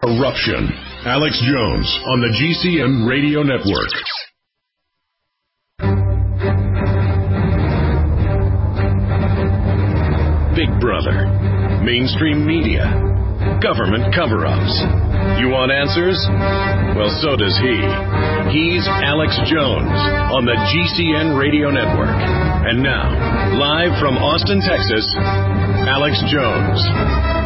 Eruption. Alex Jones on the GCN Radio Network. Big Brother. Mainstream media. Government cover-ups. You want answers? Well, so does he. He's Alex Jones on the GCN Radio Network. And now, live from Austin, Texas, Alex Jones.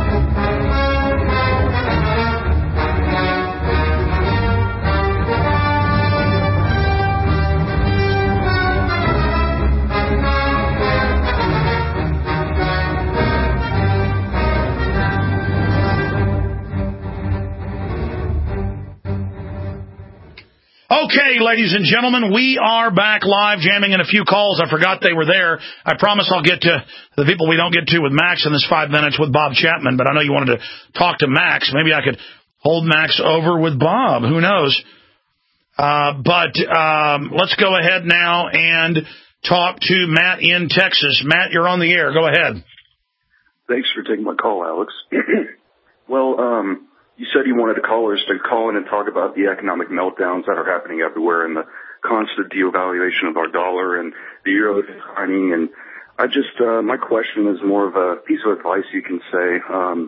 Okay, ladies and gentlemen, we are back live, jamming in a few calls. I forgot they were there. I promise I'll get to the people we don't get to with Max in this 5 minutes with Bob Chapman, but I know you wanted to talk to Max. Maybe I could hold Max over with Bob. Who knows? But let's go ahead now and talk to Matt in Texas. Matt, you're on the air. Go ahead. Thanks for taking my call, Alex. Well, you said you wanted the callers to call in and talk about the economic meltdowns that are happening everywhere and the constant devaluation of our dollar and the euro declining. And my question is more of a piece of advice you can say.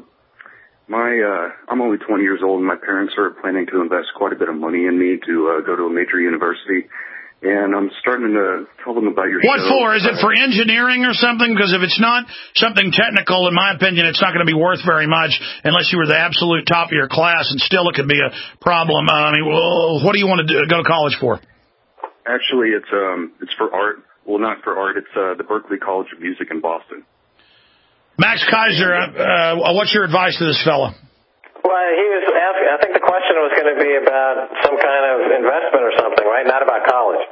I'm only 20 years old and my parents are planning to invest quite a bit of money in me to go to a major university. And I'm starting to tell them about your show. What for? Is it for engineering or something? Because if it's not something technical, in my opinion, it's not going to be worth very much unless you were the absolute top of your class, and still it could be a problem. I mean, what do you want to go to college for? Actually, it's for art. Well, not for art. It's the Berklee College of Music in Boston. Max Kaiser, what's your advice to this fella? Well, he was asking, I think the question was going to be about some kind of investment or something, right? Not about college.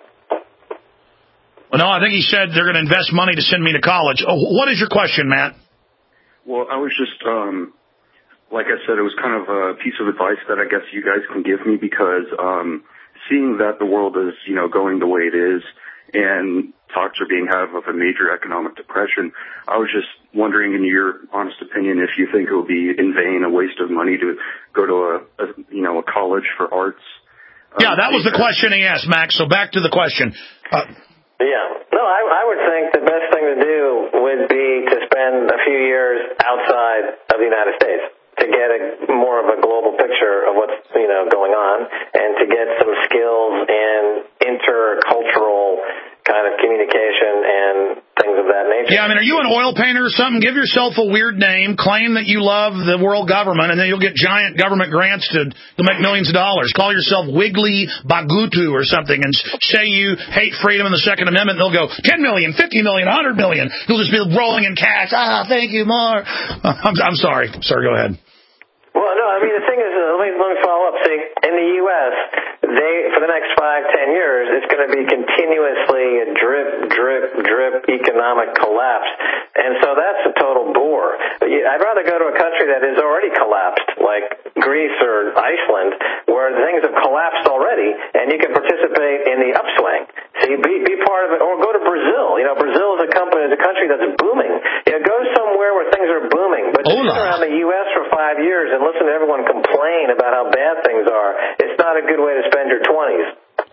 Well, no, I think he said they're going to invest money to send me to college. What is your question, Matt? Well, I was just, like I said, it was kind of a piece of advice that I guess you guys can give me because seeing that the world is, going the way it is and talks are being had of a major economic depression, I was just wondering, in your honest opinion, if you think it would be in vain, a waste of money to go to a college for arts. Yeah, that was the question he asked, Max. So back to the question. Yeah. No, I would think the best thing to do would be to spend a few years outside of the United States to get more of a global picture of what's, going on, and to get some skills in intercultural kind of communication and things of that nature. Yeah, I mean, are you an oil painter or something? Give yourself a weird name, claim that you love the world government, and then you'll get giant government grants to make millions of dollars. Call yourself Wiggly Bagutu or something and say you hate freedom and the Second Amendment, and they'll go 10 million, 50 million, 100 million. You'll just be rolling in cash. Thank you, more. I'm sorry. Sir, go ahead. Well, no, I mean, the thing is, let me follow up. See, in the U.S., for the next 5-10 years, it's going to be continuously a drip economic collapse. And so that's a total bore. I'd rather go to a country that is already collapsed, like Greece or Iceland, where things have collapsed already, and you can participate in the upswing. See, be part of it, or go to Brazil. Brazil is a country that's booming. Go somewhere where things are booming. But to sit around the U.S. for 5 years and listen to everyone complain about how bad things are, it's not a good way to spend your 20s.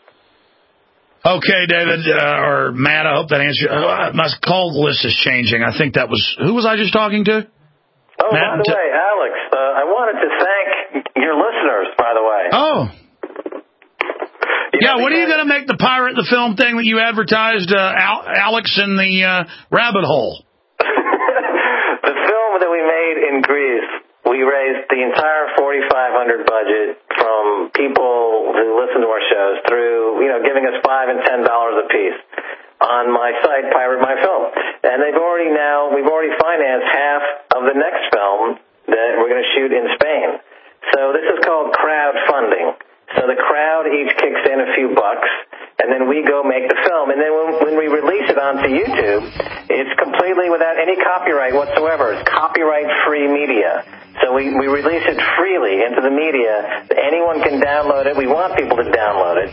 Okay, David, or Matt, I hope that answers. My call list is changing. I think that was, who was I just talking to? Oh, Matt, by the way, Alex, I wanted to thank your listeners, by the way. Oh. Yeah, when are you going to make the Pirate the Film thing that you advertised, Alex in the rabbit hole? The film that we made in Greece, we raised the entire $4,500 budget from people who listen to our shows through, giving us $5 and $10 a piece on my site, Pirate My Film. And we've already financed half of the next film that we're going to shoot in Spain. So this is called crowdfunding. So the crowd each kicks in a few bucks, and then we go make the film. And then when we release it onto YouTube, it's completely without any copyright whatsoever. It's copyright-free media. So we release it freely into the media. Anyone can download it. We want people to download it.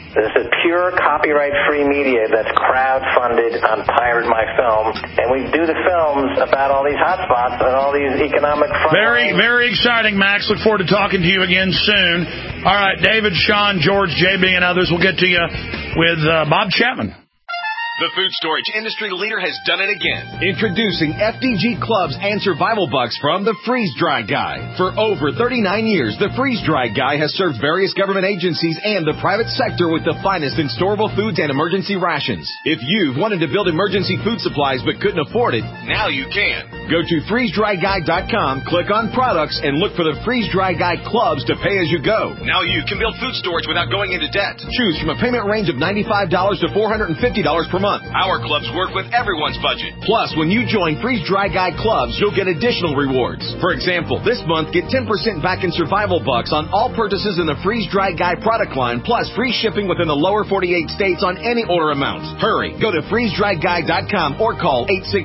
This is pure copyright-free media that's crowd-funded on Pirate My Film, and we do the films about all these hotspots and all these economic fronts. Very, very exciting, Max. Look forward to talking to you again soon. All right, David, Sean, George, JB, and others, we'll get to you with Bob Chapman. The food storage industry leader has done it again. Introducing FDG Clubs and Survival Bucks from the Freeze Dry Guy. For over 39 years, the Freeze Dry Guy has served various government agencies and the private sector with the finest in storable foods and emergency rations. If you've wanted to build emergency food supplies but couldn't afford it, now you can. Go to freezedryguy.com, click on products, and look for the Freeze Dry Guy Clubs to pay as you go. Now you can build food storage without going into debt. Choose from a payment range of $95 to $450 per month. Our clubs work with everyone's budget. Plus, when you join Freeze Dry Guy Clubs, you'll get additional rewards. For example, this month, get 10% back in Survival Bucks on all purchases in the Freeze Dry Guy product line, plus free shipping within the lower 48 states on any order amount. Hurry, go to freezedryguy.com or call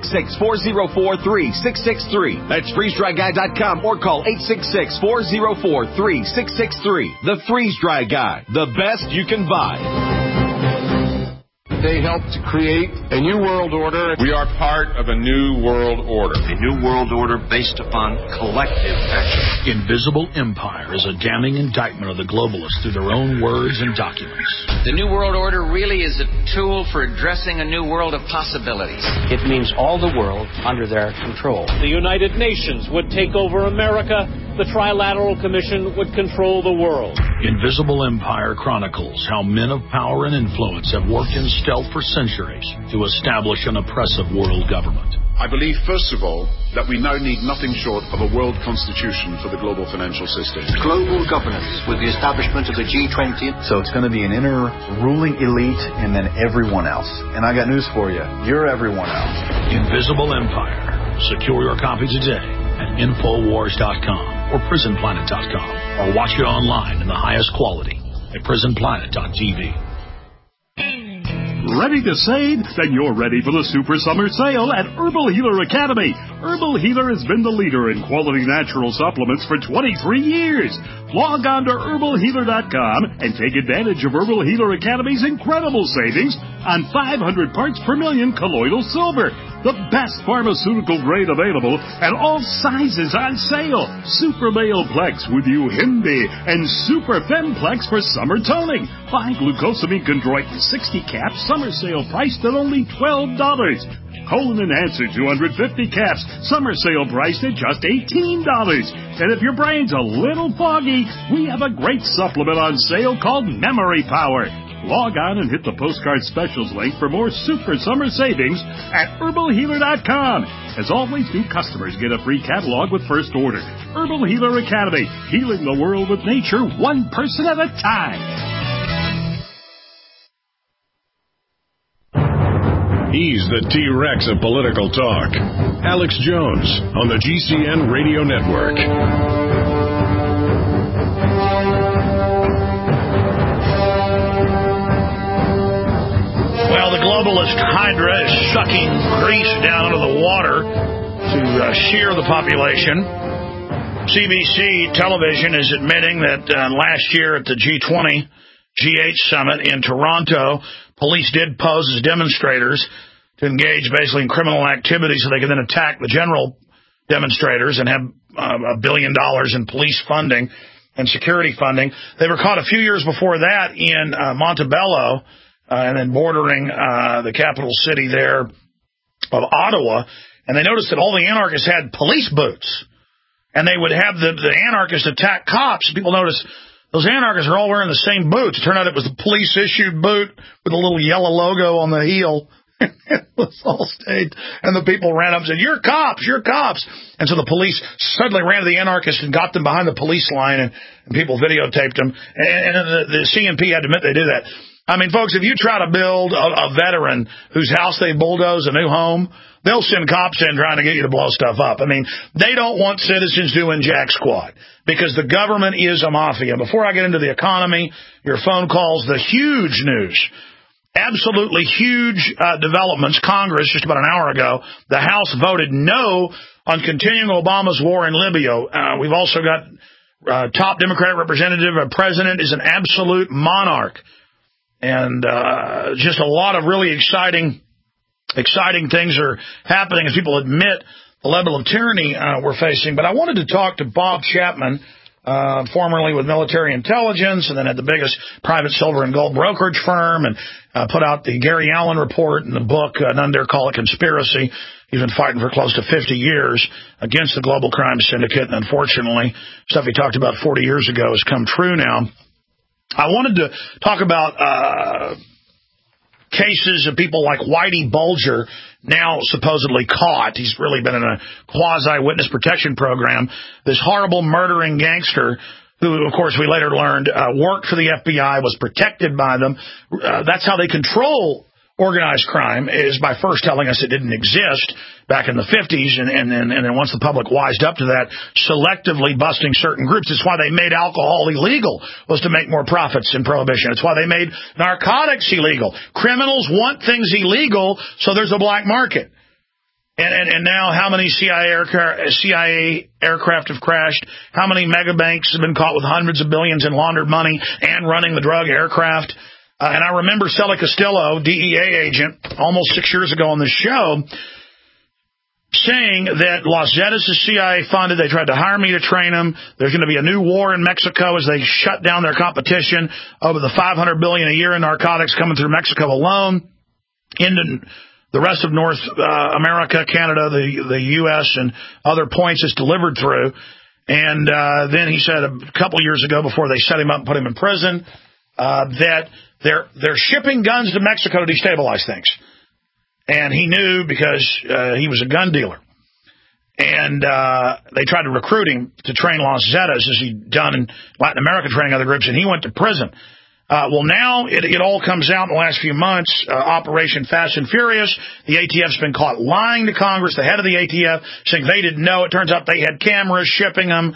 866-404-3663. That's freezedryguy.com or call 866-404-3663. The Freeze Dry Guy, the best you can buy. They helped to create a new world order. We are part of a new world order. A new world order based upon collective action. Invisible Empire is a damning indictment of the globalists through their own words and documents. The New World Order really is a tool for addressing a new world of possibilities. It means all the world under their control. The United Nations would take over America. The Trilateral Commission would control the world. Invisible Empire chronicles how men of power and influence have worked in stealth for centuries to establish an oppressive world government. I believe, first of all, that we now need nothing short of a world constitution for the global financial system. Global governance with the establishment of the G20. So it's going to be an inner ruling elite and then everyone else. And I got news for you. You're everyone else. Invisible Empire. Secure your copy today at Infowars.com or PrisonPlanet.com, or watch it online in the highest quality at PrisonPlanet.tv. Ready to save? Then you're ready for the Super Summer Sale at Herbal Healer Academy. Herbal Healer has been the leader in quality natural supplements for 23 years. Log on to herbalhealer.com and take advantage of Herbal Healer Academy's incredible savings on 500 parts per million colloidal silver, the best pharmaceutical grade available, and all sizes on sale. Super Male Plex with Uhimbi and Super Femplex for summer toning. Buy glucosamine chondroitin 60 caps, summer sale priced at only $12. Colon Enhancer 250 caps, summer sale priced at just $18. And if your brain's a little foggy, we have a great supplement on sale called Memory Power. Log on and hit the postcard specials link for more super summer savings at herbalhealer.com. As always, new customers get a free catalog with first order. Herbal Healer Academy, healing the world with nature one person at a time. He's the T-Rex of political talk. Alex Jones on the GCN Radio Network. Well, the globalist Hydra is sucking grease down into the water to shear the population. CBC television is admitting that last year at the G20 G8 summit in Toronto, police did pose as demonstrators to engage basically in criminal activity so they could then attack the general demonstrators and have $1 billion in police funding and security funding. They were caught a few years before that in Montebello and then bordering the capital city there of Ottawa, and they noticed that all the anarchists had police boots, and they would have the anarchists attack cops. People noticed those anarchists are all wearing the same boots. It turned out it was the police-issued boot with a little yellow logo on the heel. It was all staged. And the people ran up and said, "You're cops, you're cops." And so the police suddenly ran to the anarchists and got them behind the police line, and people videotaped them. And the CNP had to admit they did that. I mean, folks, if you try to build a veteran whose house they bulldoze a new home, they'll send cops in trying to get you to blow stuff up. I mean, they don't want citizens doing jack squat because the government is a mafia. Before I get into the economy, your phone calls, the huge news, absolutely huge developments. Congress, just about an hour ago, the House voted no on continuing Obama's war in Libya. We've also got top Democratic representative, president is an absolute monarch. And just a lot of really exciting things are happening as people admit the level of tyranny we're facing. But I wanted to talk to Bob Chapman, formerly with military intelligence, and then had the biggest private silver and gold brokerage firm, and put out the Gary Allen report and the book, None Dare Call It Conspiracy. He's been fighting for close to 50 years against the global crime syndicate, and unfortunately, stuff he talked about 40 years ago has come true now. I wanted to talk about cases of people like Whitey Bulger, now supposedly caught. He's really been in a quasi-witness protection program. This horrible murdering gangster who, of course, we later learned worked for the FBI, was protected by them. That's how they control organized crime, is by first telling us it didn't exist back in the 50s, and then once the public wised up to that, selectively busting certain groups. It's why they made alcohol illegal, was to make more profits in Prohibition. It's why they made narcotics illegal. Criminals want things illegal, so there's a black market. And now how many CIA aircraft have crashed? How many mega banks have been caught with hundreds of billions in laundered money and running the drug aircraft? And I remember Sally Castillo, DEA agent, almost 6 years ago on this show, saying that Los Zetas is CIA funded. They tried to hire me to train them. There's going to be a new war in Mexico as they shut down their competition over the $500 billion a year in narcotics coming through Mexico alone into the rest of North America, Canada, the U.S., and other points it's delivered through. And then he said a couple years ago, before they set him up and put him in prison, that they're shipping guns to Mexico to destabilize things. And he knew because he was a gun dealer. And they tried to recruit him to train Los Zetas, as he'd done in Latin America, training other groups, and he went to prison. Well, now it all comes out in the last few months. Operation Fast and Furious. The ATF's been caught lying to Congress. The head of the ATF saying they didn't know. It turns out they had cameras shipping them.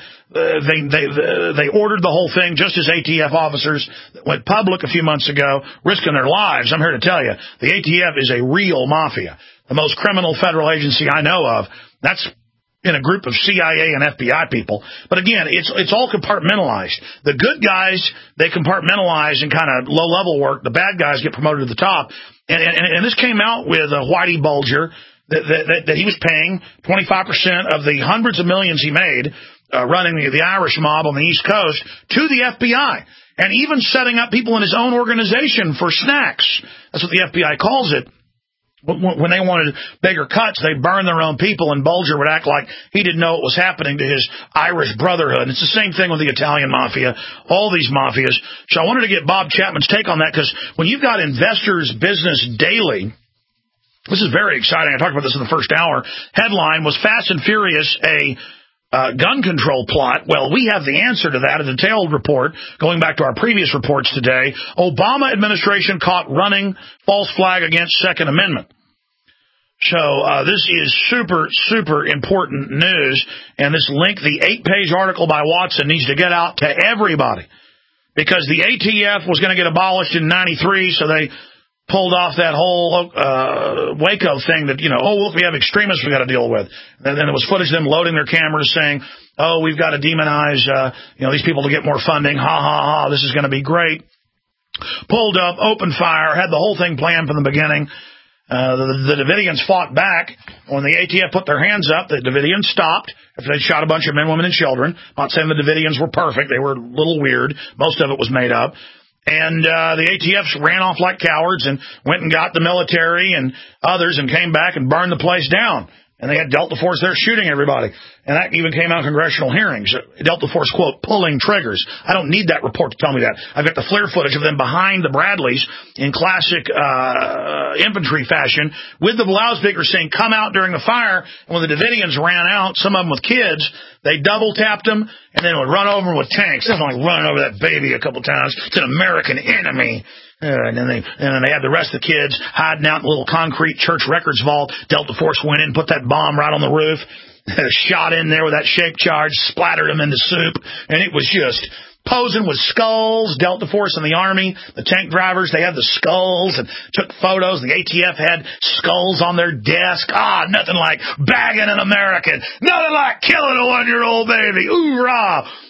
They ordered the whole thing just as ATF officers went public a few months ago, risking their lives. I'm here to tell you, the ATF is a real mafia, the most criminal federal agency I know of. That's in a group of CIA and FBI people. But again, it's all compartmentalized. The good guys, they compartmentalize and kind of low-level work. The bad guys get promoted to the top. And this came out with Whitey Bulger, that he was paying 25% of the hundreds of millions he made running the Irish mob on the East Coast to the FBI, and even setting up people in his own organization for snacks. That's what the FBI calls it. When they wanted bigger cuts, they'd burn their own people, and Bulger would act like he didn't know what was happening to his Irish brotherhood. And it's the same thing with the Italian mafia, all these mafias. So I wanted to get Bob Chapman's take on that, because when you've got Investors Business Daily, this is very exciting. I talked about this in the first hour. Headline was Fast and Furious, a gun control plot. Well, we have the answer to that, a detailed report going back to our previous reports today. Obama administration caught running false flag against Second Amendment. So this is super, super important news. And this link, the 8-page article by Watson, needs to get out to everybody, because the ATF was going to get abolished in 93, so they pulled off that whole Waco thing that, look, we have extremists we got to deal with. And then it was footage of them loading their cameras saying, we've got to demonize, these people to get more funding. Ha, ha, ha, this is going to be great. Pulled up, opened fire, had the whole thing planned from the beginning. The Davidians fought back. When the ATF put their hands up, the Davidians stopped after they shot a bunch of men, women, and children. I'm not saying the Davidians were perfect. They were a little weird. Most of it was made up. And the ATFs ran off like cowards and went and got the military and others and came back and burned the place down. And they had Delta Force there shooting everybody. And that even came out in congressional hearings. Delta Force, quote, pulling triggers. I don't need that report to tell me that. I've got the FLIR footage of them behind the Bradleys in classic infantry fashion with the loudspeakers saying, come out during the fire. And when the Davidians ran out, some of them with kids, they double-tapped them and then would run over them with tanks. That's like running over that baby a couple times. It's an American enemy. And then they had the rest of the kids hiding out in a little concrete church records vault. Delta Force went in, put that bomb right on the roof, shot in there with that shape charge, splattered them into soup, and it was just posing with skulls. Delta Force and the Army, the tank drivers, they had the skulls and took photos. The ATF had skulls on their desk. Nothing like bagging an American. Nothing like killing a 1-year-old baby. Hoorah!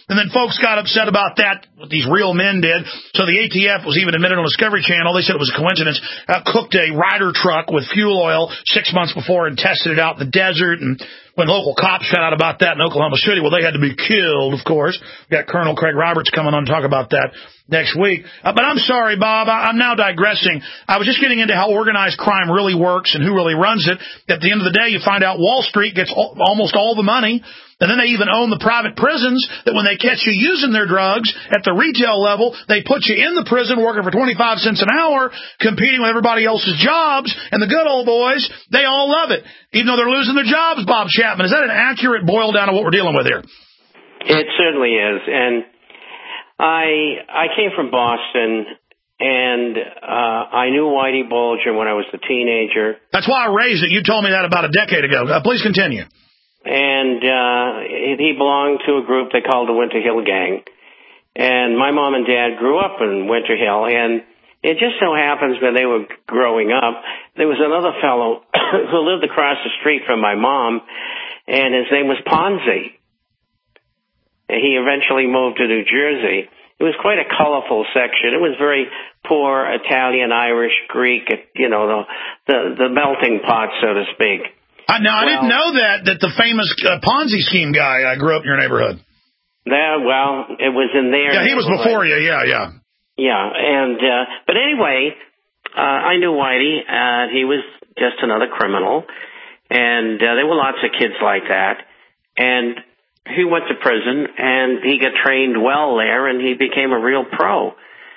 And then folks got upset about that, what these real men did. So the ATF was even admitted on Discovery Channel. They said it was a coincidence. Cooked a Ryder truck with fuel oil 6 months before and tested it out in the desert. And when local cops found out about that in Oklahoma City, well, they had to be killed, of course. We got Colonel Craig Roberts coming on to talk about that next week. But I'm sorry, Bob. I'm now digressing. I was just getting into how organized crime really works and who really runs it. At the end of the day, you find out Wall Street gets almost all the money. And then they even own the private prisons that when they catch you using their drugs at the retail level, they put you in the prison working for 25 cents an hour, competing with everybody else's jobs. And the good old boys, they all love it, even though they're losing their jobs, Bob Chapman. Is that an accurate boil down of what we're dealing with here? It certainly is. And I came from Boston, and I knew Whitey Bulger when I was a teenager. That's why I raised it. You told me that about a decade ago. Please continue. And he belonged to a group they called the Winter Hill Gang. And my mom and dad grew up in Winter Hill, and it just so happens when they were growing up, there was another fellow who lived across the street from my mom, and his name was Ponzi. He eventually moved to New Jersey. It was quite a colorful section. It was very poor Italian, Irish, Greek, you know, the melting pot, so to speak. Now, I didn't know that the famous Ponzi scheme guy grew up in your neighborhood. Well, it was in there. Yeah, he was before you. Yeah. Yeah, and but anyway, I knew Whitey. He was just another criminal, and there were lots of kids like that. And he went to prison, and he got trained well there, and he became a real pro.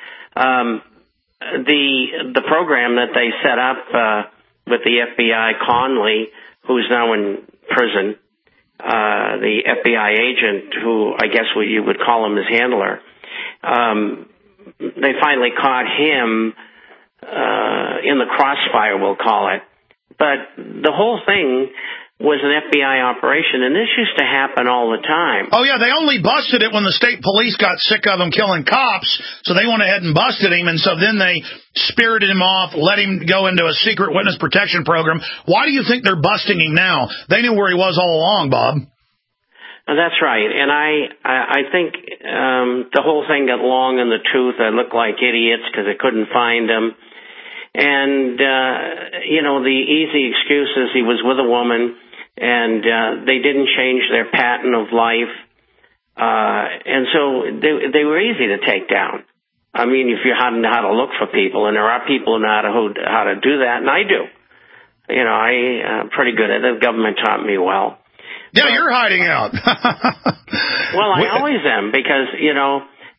The program that they set up with the FBI, Conley, who's now in prison, the FBI agent, who I guess you would call him his handler, they finally caught him in the crossfire, we'll call it. But the whole thing was an FBI operation, and this used to happen all the time. Oh, yeah, they only busted it when the state police got sick of him killing cops, so they went ahead and busted him, and so then they spirited him off, let him go into a secret witness protection program. Why do you think they're busting him now? They knew where he was all along, Bob. That's right, and I think the whole thing got long in the tooth. They looked like idiots because they couldn't find him. And, you know, the easy excuse is he was with a woman, and they didn't change their pattern of life. And so they were easy to take down. I mean, if you know how to look for people, and there are people who know how to do that, and I do. You know, I'm pretty good at it. The government taught me well. Yeah, but you're hiding out. Well, I always am, because, you know,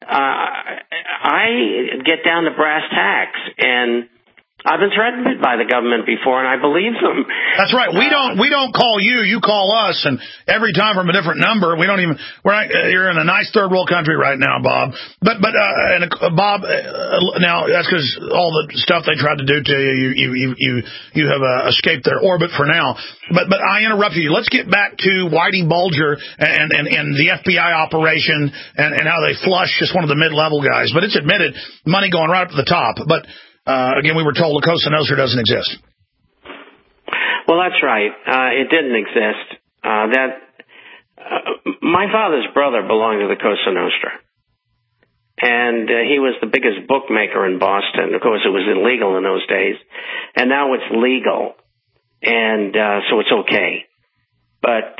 I get down to brass tacks, and I've been threatened by the government before, and I believe them. That's right. We don't call you. You call us, and every time from a different number. You're in a nice third world country right now, Bob. But Bob, now that's because all the stuff they tried to do to you have escaped their orbit for now. But I interrupted you. Let's get back to Whitey Bulger and the FBI operation and how they flush just one of the mid-level guys. But it's admitted money going right up to the top. But again, we were told the Cosa Nostra doesn't exist. Well, that's right. It didn't exist. My father's brother belonged to the Cosa Nostra, and he was the biggest bookmaker in Boston. Of course, it was illegal in those days, and now it's legal, and so it's okay. But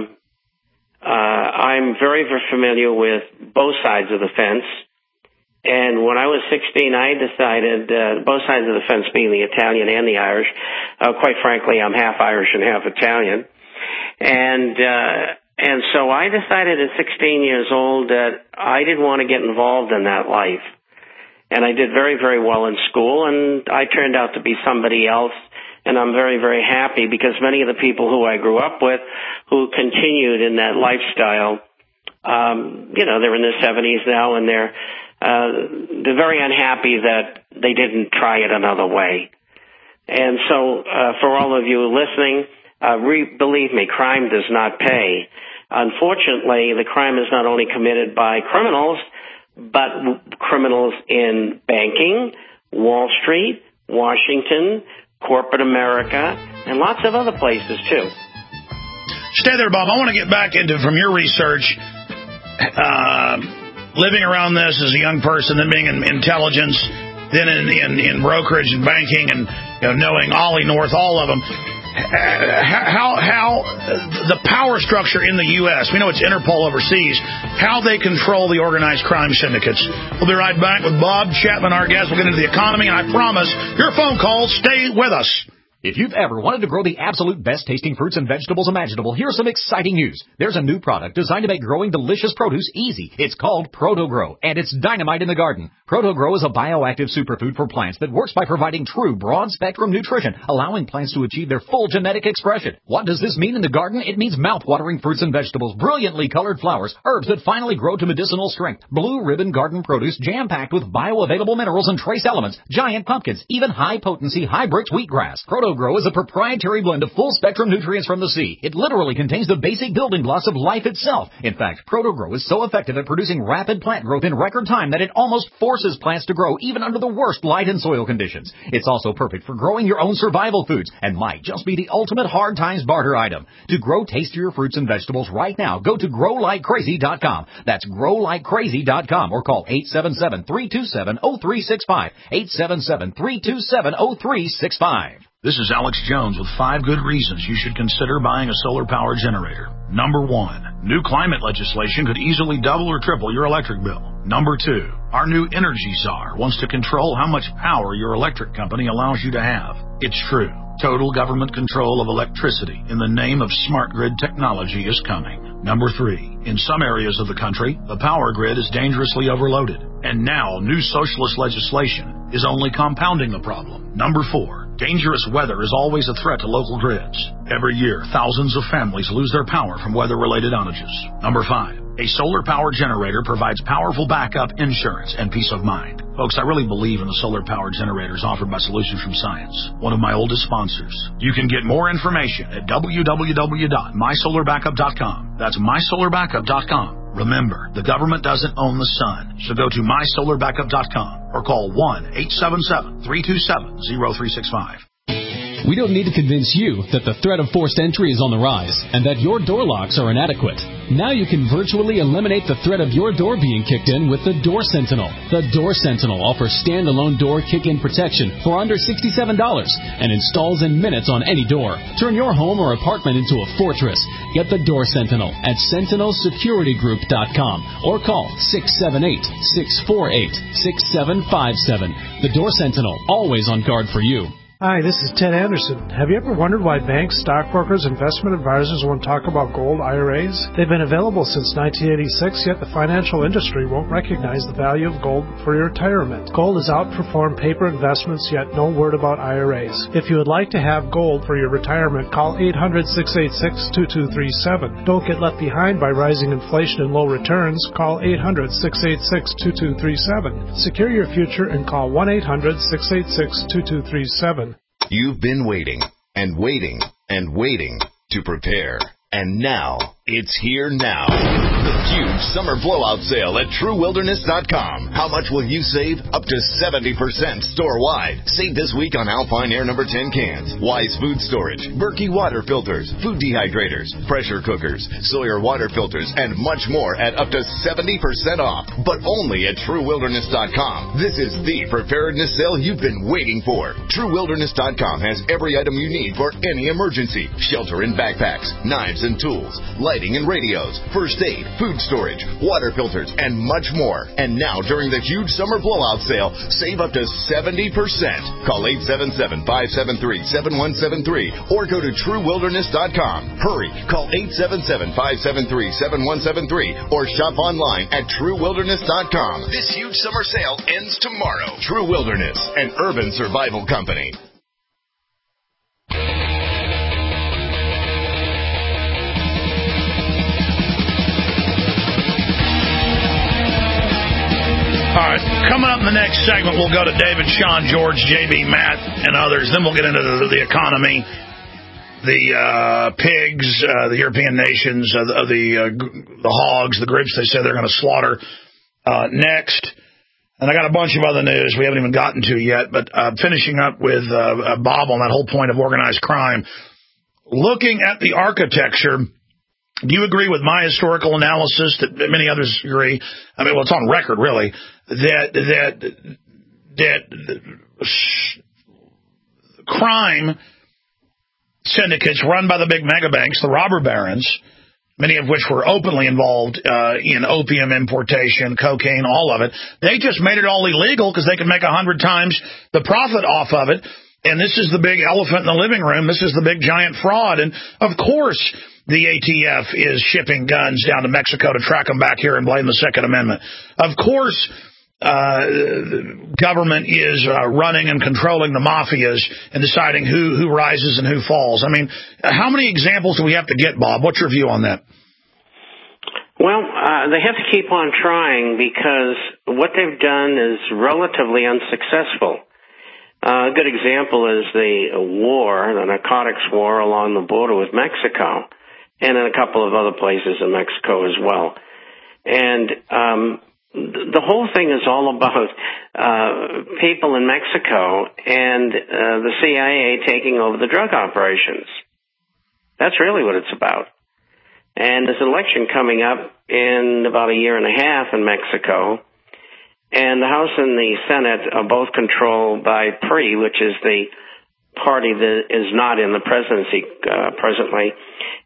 I'm very, very familiar with both sides of the fence. And when I was 16, I decided, both sides of the fence being the Italian and the Irish, quite frankly, I'm half Irish and half Italian. And so I decided at 16 years old that I didn't want to get involved in that life. And I did very, very well in school, and I turned out to be somebody else. And I'm very, very happy, because many of the people who I grew up with who continued in that lifestyle, you know, they're in their 70s now, and they're very unhappy that they didn't try it another way. And so for all of you listening, believe me, crime does not pay. Unfortunately, the crime is not only committed by criminals, but criminals in banking, Wall Street, Washington, corporate America, and lots of other places, too. Stay there, Bob. I want to get back into, from your research, living around this as a young person, then being in intelligence, then in brokerage and banking, and knowing Ollie North, all of them. How the power structure in the U.S., we know it's Interpol overseas, how they control the organized crime syndicates. We'll be right back with Bob Chapman, our guest. We'll get into the economy, and I promise your phone calls stay with us. If you've ever wanted to grow the absolute best-tasting fruits and vegetables imaginable, here's some exciting news. There's a new product designed to make growing delicious produce easy. It's called ProtoGrow, and it's dynamite in the garden. ProtoGrow is a bioactive superfood for plants that works by providing true broad-spectrum nutrition, allowing plants to achieve their full genetic expression. What does this mean in the garden? It means mouth-watering fruits and vegetables, brilliantly colored flowers, herbs that finally grow to medicinal strength, blue ribbon garden produce jam-packed with bioavailable minerals and trace elements, giant pumpkins, even high-potency, high-brix wheatgrass. ProtoGrow is a proprietary blend of full-spectrum nutrients from the sea. It literally contains the basic building blocks of life itself. In fact, ProtoGrow is so effective at producing rapid plant growth in record time that it almost forces plants to grow even under the worst light and soil conditions. It's also perfect for growing your own survival foods and might just be the ultimate hard times barter item. To grow tastier fruits and vegetables right now, go to growlikecrazy.com. That's growlikecrazy.com or call 877-327-0365. 877-327-0365. This is Alex Jones with 5 good reasons you should consider buying a solar power generator. Number 1, new climate legislation could easily double or triple your electric bill. Number 2, our new energy czar wants to control how much power your electric company allows you to have. It's true. Total government control of electricity in the name of smart grid technology is coming. Number 3, in some areas of the country, the power grid is dangerously overloaded. And now new socialist legislation is only compounding the problem. Number 4, dangerous weather is always a threat to local grids. Every year, thousands of families lose their power from weather-related outages. Number 5, a solar power generator provides powerful backup insurance and peace of mind. Folks, I really believe in the solar power generators offered by Solutions from Science, one of my oldest sponsors. You can get more information at www.mysolarbackup.com. That's mysolarbackup.com. Remember, the government doesn't own the sun, so go to mysolarbackup.com or call 1-877-327-0365. We don't need to convince you that the threat of forced entry is on the rise and that your door locks are inadequate. Now you can virtually eliminate the threat of your door being kicked in with the Door Sentinel. The Door Sentinel offers standalone door kick-in protection for under $67 and installs in minutes on any door. Turn your home or apartment into a fortress. Get the Door Sentinel at sentinelsecuritygroup.com or call 678-648-6757. The Door Sentinel, always on guard for you. Hi, this is Ted Anderson. Have you ever wondered why banks, stockbrokers, investment advisors won't talk about gold IRAs? They've been available since 1986, yet the financial industry won't recognize the value of gold for your retirement. Gold has outperformed paper investments, yet no word about IRAs. If you would like to have gold for your retirement, call 800-686-2237. Don't get left behind by rising inflation and low returns. Call 800-686-2237. Secure your future and call 1-800-686-2237. You've been waiting and waiting and waiting to prepare. And now, it's here now. The huge summer blowout sale at TrueWilderness.com. How much will you save? Up to 70% store-wide. Save this week on Alpine Air No. 10 cans, Wise Food Storage, Berkey water filters, food dehydrators, pressure cookers, Sawyer water filters, and much more at up to 70% off. But only at TrueWilderness.com. This is the preparedness sale you've been waiting for. TrueWilderness.com has every item you need for any emergency. Shelter and backpacks, knives and tools, lighting and radios, first aid, food storage, water filters, and much more. And now, during the huge summer blowout sale, save up to 70%. Call 877-573-7173 or go to TrueWilderness.com. Hurry, call 877-573-7173 or shop online at TrueWilderness.com. This huge summer sale ends tomorrow. True Wilderness, an urban survival company. All right, coming up in the next segment, we'll go to David, Sean, George, JB, Matt, and others. Then we'll get into the economy, the pigs, the European nations, the hogs, the groups they say they're going to slaughter next. And I got a bunch of other news we haven't even gotten to yet, but finishing up with Bob on that whole point of organized crime. Looking at the architecture Do you agree with my historical analysis that many others agree? I mean, well, it's on record, really, that crime syndicates run by the big mega banks, the robber barons, many of which were openly involved in opium importation, cocaine, all of it. They just made it all illegal because they could make 100 times the profit off of it. And this is the big elephant in the living room. This is the big giant fraud. And, of course, the ATF is shipping guns down to Mexico to track them back here and blame the Second Amendment. Of course, government is running and controlling the mafias and deciding who rises and who falls. I mean, how many examples do we have to get, Bob? What's your view on that? Well, they have to keep on trying because what they've done is relatively unsuccessful. A good example is the narcotics war along the border with Mexico and in a couple of other places in Mexico as well. And the whole thing is all about people in Mexico and the CIA taking over the drug operations. That's really what it's about. And there's an election coming up in about a year and a half in Mexico, and the House and the Senate are both controlled by PRI, which is the party that is not in the presidency presently,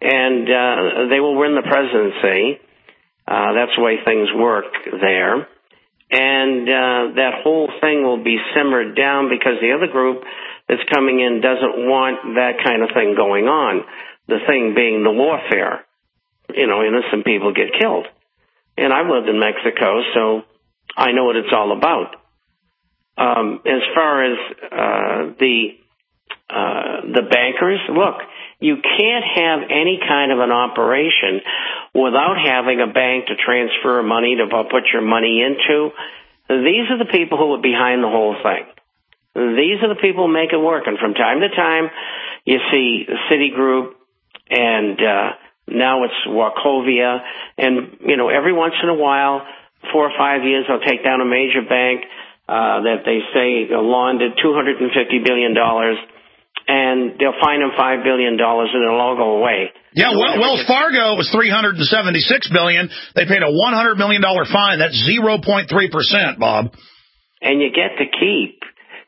and they will win the presidency. That's the way things work there. And that whole thing will be simmered down because the other group that's coming in doesn't want that kind of thing going on. The thing being the warfare. Innocent people get killed. And I've lived in Mexico, so I know what it's all about. As far as the bankers, look, you can't have any kind of an operation without having a bank to transfer money to put your money into. These are the people who are behind the whole thing. These are the people who make it work. And from time to time, you see Citigroup and now it's Wachovia. And, every once in a while, 4 or 5 years, they'll take down a major bank that they say laundered $250 billion. And they'll fine them $5 billion, and it'll all go away. Yeah, Wells Fargo was $376 billion. They paid a $100 million fine. That's 0.3%, Bob. And you get to keep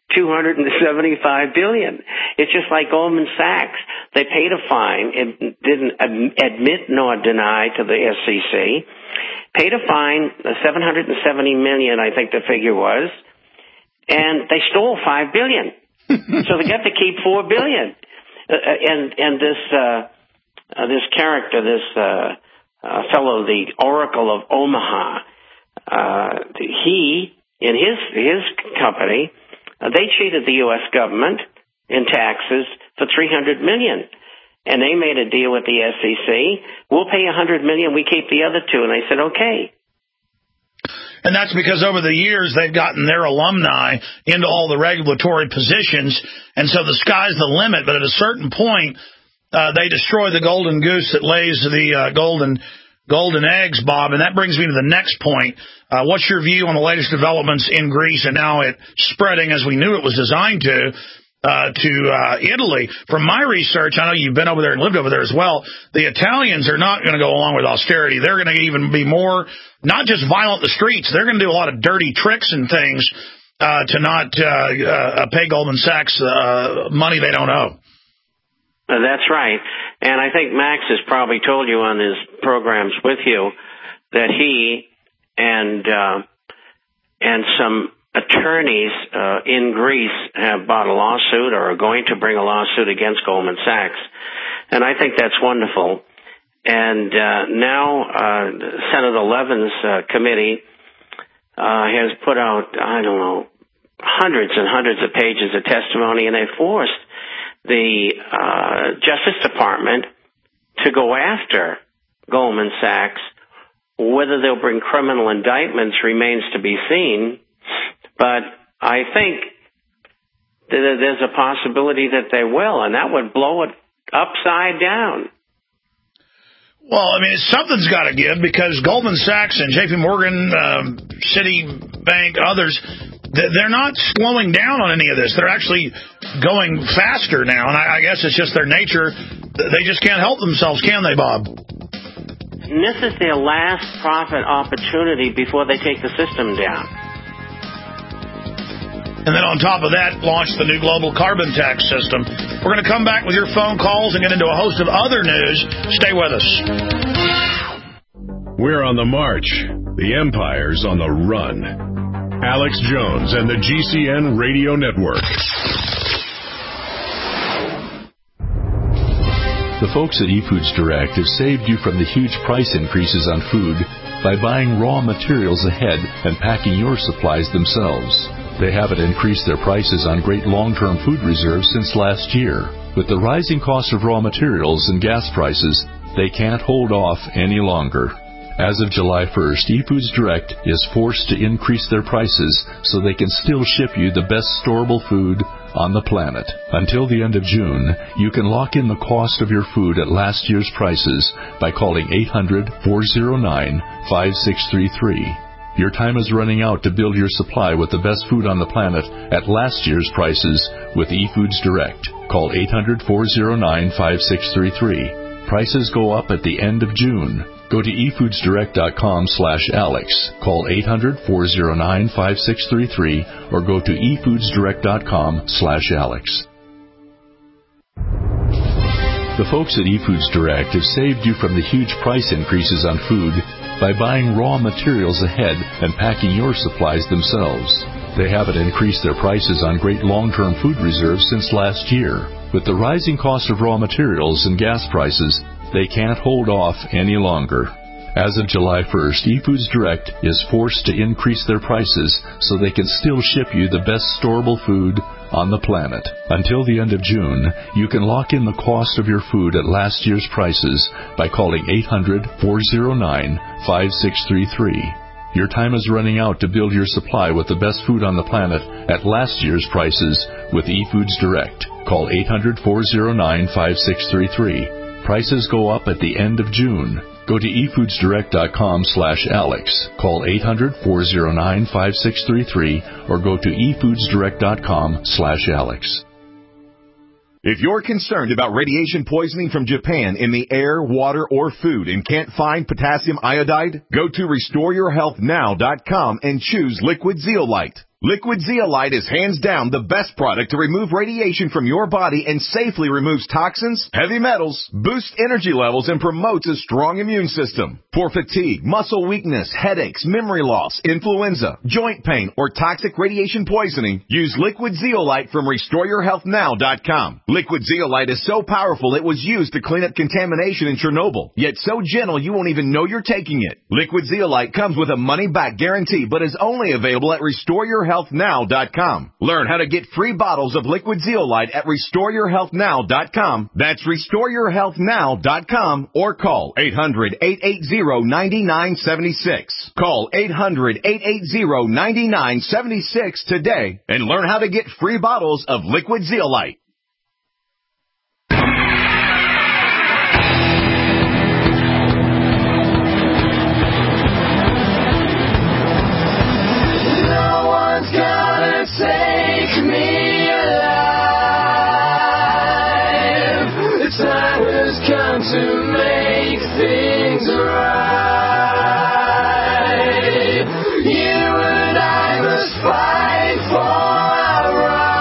$275 billion. It's just like Goldman Sachs. They paid a fine. It didn't admit nor deny to the SEC. Paid a fine, $770 million, I think the figure was, and they stole $5 billion. So they got to keep $4 billion. And this character, this fellow, the Oracle of Omaha, he and his company, they cheated the U.S. government in taxes for $300 million. And they made a deal with the SEC. We'll pay $100 million. We keep the other two. And they said, okay. And that's because over the years they've gotten their alumni into all the regulatory positions, and so the sky's the limit. But at a certain point, they destroy the golden goose that lays the golden eggs, Bob. And that brings me to the next point. What's your view on the latest developments in Greece and now it spreading as we knew it was designed to Italy? From my research, I know you've been over there and lived over there as well, the Italians are not going to go along with austerity. They're going to even be more, not just violent in the streets, they're going to do a lot of dirty tricks and things to not pay Goldman Sachs money they don't owe. That's right. And I think Max has probably told you on his programs with you that he and some attorneys in Greece have bought a lawsuit or are going to bring a lawsuit against Goldman Sachs. And I think that's wonderful. And now Senator Levin's committee has put out, hundreds and hundreds of pages of testimony, and they forced the Justice Department to go after Goldman Sachs. Whether they'll bring criminal indictments remains to be seen. But I think that there's a possibility that they will, and that would blow it upside down. Well, I mean, something's got to give because Goldman Sachs and J.P. Morgan, Citibank, others, they're not slowing down on any of this. They're actually going faster now, and I guess it's just their nature. They just can't help themselves, can they, Bob? And this is their last profit opportunity before they take the system down. And then on top of that, launch the new global carbon tax system. We're going to come back with your phone calls and get into a host of other news. Stay with us. We're on the march. The empire's on the run. Alex Jones and the GCN Radio Network. The folks at eFoods Direct have saved you from the huge price increases on food by buying raw materials ahead and packing your supplies themselves. They haven't increased their prices on great long-term food reserves since last year. With the rising cost of raw materials and gas prices, they can't hold off any longer. As of July 1st, eFoods Direct is forced to increase their prices so they can still ship you the best storable food on the planet. Until the end of June, you can lock in the cost of your food at last year's prices by calling 800-409-5633. Your time is running out to build your supply with the best food on the planet at last year's prices with eFoods Direct. Call 800-409-5633. Prices go up at the end of June. Go to efoodsdirect.com/Alex. Call 800-409-5633 or go to efoodsdirect.com/Alex. The folks at eFoods Direct have saved you from the huge price increases on food by buying raw materials ahead and packing your supplies themselves. They haven't increased their prices on great long-term food reserves since last year. With the rising cost of raw materials and gas prices, they can't hold off any longer. As of July 1st, eFoods Direct is forced to increase their prices so they can still ship you the best storable food on the planet. Until the end of June, you can lock in the cost of your food at last year's prices by calling 800-409-5633. Your time is running out to build your supply with the best food on the planet at last year's prices with eFoods Direct. Call 800-409-5633. Prices go up at the end of June. Go to efoodsdirect.com/Alex. Call 800-409-5633 or go to efoodsdirect.com/Alex. If you're concerned about radiation poisoning from Japan in the air, water, or food and can't find potassium iodide, go to RestoreYourHealthNow.com and choose Liquid Zeolite. Liquid Zeolite is hands down the best product to remove radiation from your body and safely removes toxins, heavy metals, boosts energy levels, and promotes a strong immune system. For fatigue, muscle weakness, headaches, memory loss, influenza, joint pain, or toxic radiation poisoning, use Liquid Zeolite from RestoreYourHealthNow.com. Liquid Zeolite is so powerful it was used to clean up contamination in Chernobyl, yet so gentle you won't even know you're taking it. Liquid Zeolite comes with a money-back guarantee, but is only available at RestoreYourHealthNow.com. Learn how to get free bottles of Liquid Zeolite at RestoreYourHealthNow.com. That's RestoreYourHealthNow.com or call 800-880-9976. Call 800-880-9976 today and learn how to get free bottles of Liquid Zeolite. Take me alive. The time has come to make things right. You and I must fight for our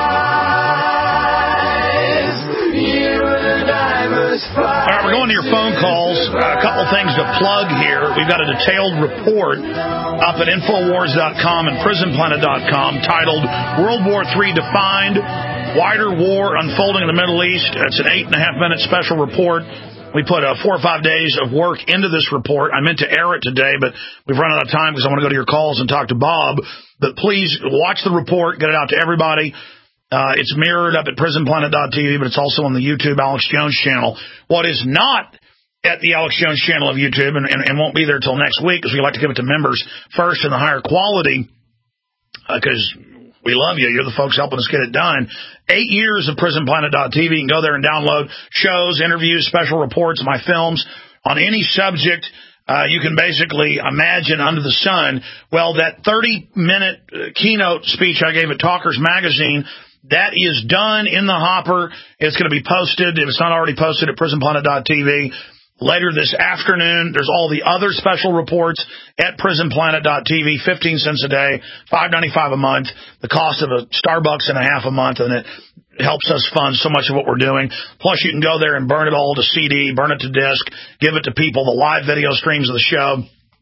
rights. You and I must fight. All right, we're going to your phone calls. A couple things to plug here. We've got a detailed report up at Infowars.com and PrisonPlanet.com titled World War III Defined, Wider War Unfolding in the Middle East. It's an 8.5-minute special report. We put 4 or 5 days of work into this report. I meant to air it today, but we've run out of time because I want to go to your calls and talk to Bob. But please watch the report, get it out to everybody. It's mirrored up at PrisonPlanet.tv, but it's also on the YouTube Alex Jones channel. What is not at the Alex Jones channel of YouTube and won't be there till next week because we like to give it to members first in the higher quality because we love you. You're the folks helping us get it done. 8 years of PrisonPlanet.tv. You can go there and download shows, interviews, special reports, my films on any subject you can basically imagine under the sun. Well, that 30-minute keynote speech I gave at Talkers Magazine, that is done in the hopper. It's going to be posted, if it's not already posted, at PrisonPlanet.tv. Later this afternoon, there's all the other special reports at prisonplanet.tv, 15 cents a day, $5.95 a month, the cost of a Starbucks and a half a month, and it helps us fund so much of what we're doing. Plus, you can go there and burn it all to CD, burn it to disc, give it to people, the live video streams of the show,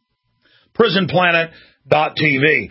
prisonplanet.tv.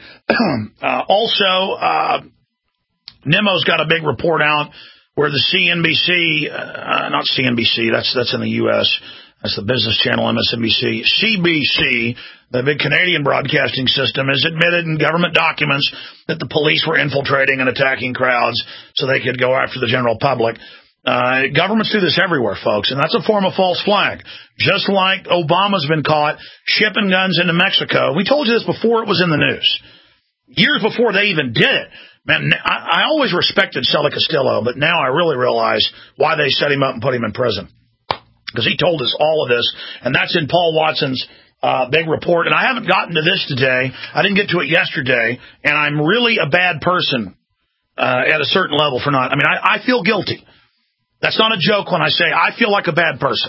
Also, Nemo's got a big report out where the CNBC, not CNBC, that's in the U.S., that's the business channel, MSNBC, CBC, the big Canadian broadcasting system, has admitted in government documents that the police were infiltrating and attacking crowds so they could go after the general public. Governments do this everywhere, folks, and that's a form of false flag. Just like Obama's been caught shipping guns into Mexico. We told you this before it was in the news. Years before they even did it. Man, I always respected Sully Castillo, but now I really realize why they set him up and put him in prison. Because he told us all of this, and that's in Paul Watson's big report. And I haven't gotten to this today. I didn't get to it yesterday, and I'm really a bad person at a certain level for not. I mean, I feel guilty. That's not a joke when I say I feel like a bad person.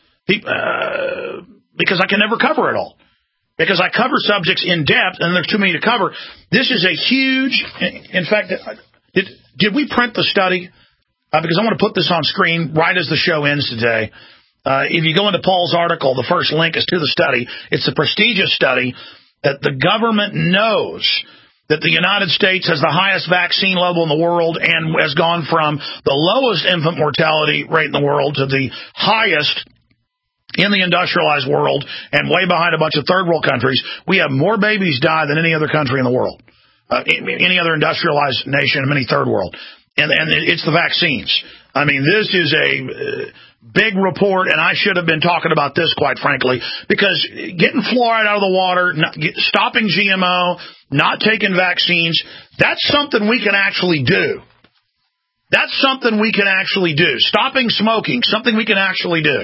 Because I can never cover it all. Because I cover subjects in depth, and there's too many to cover. This is a huge, in fact, did we print the study? Because I want to put this on screen right as the show ends today. If you go into Paul's article, the first link is to the study. It's a prestigious study that the government knows that the United States has the highest vaccine level in the world and has gone from the lowest infant mortality rate in the world to the highest in the industrialized world and way behind a bunch of third world countries. We have more babies die than any other country in the world, any other industrialized nation in any third world. And it's the vaccines. I mean, this is a big report, and I should have been talking about this, quite frankly, because getting fluoride out of the water, stopping GMO, not taking vaccines, that's something we can actually do. That's something we can actually do. Stopping smoking, something we can actually do.